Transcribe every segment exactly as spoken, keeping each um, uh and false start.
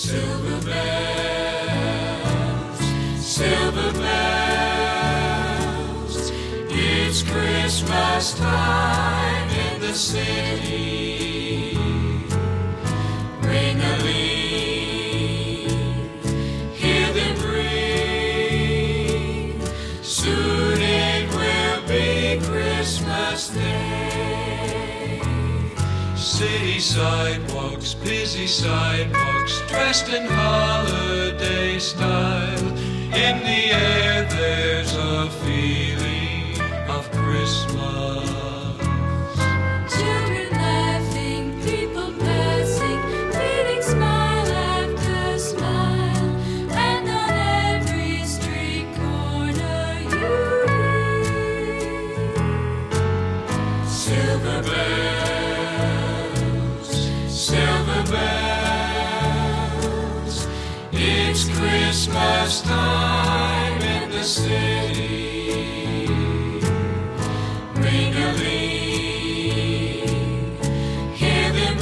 Silver bells, silver bells, it's Christmas time in the city. Ring-a-ling, hear them ring, soon it will be Christmas Day. City sidewalks, busy sidewalks, dressed in holiday style. In the air there's a feeling of Christmas. Children laughing, people passing, meeting smile after smile. And on every street corner you hear Silver bells, silver bells, it's Christmas time in the city. Ring-a-ling, hear them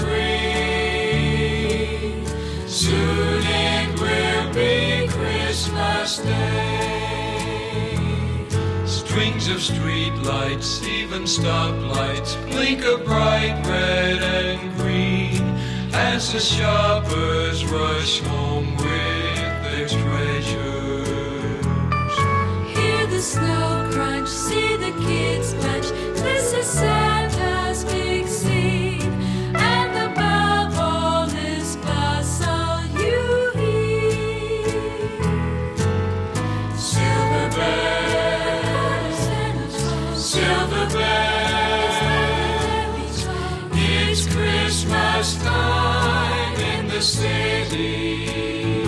ring, soon it will be Christmas Day. Strings of street lights, even stoplights, blink a bright red and green as the shoppers rush home with their treasures. Hear the snow crunch, see the kids punch. This is Santa's big scene, and above all this bustle you hear Silver bells, silver bells, it's Christmas time in the city.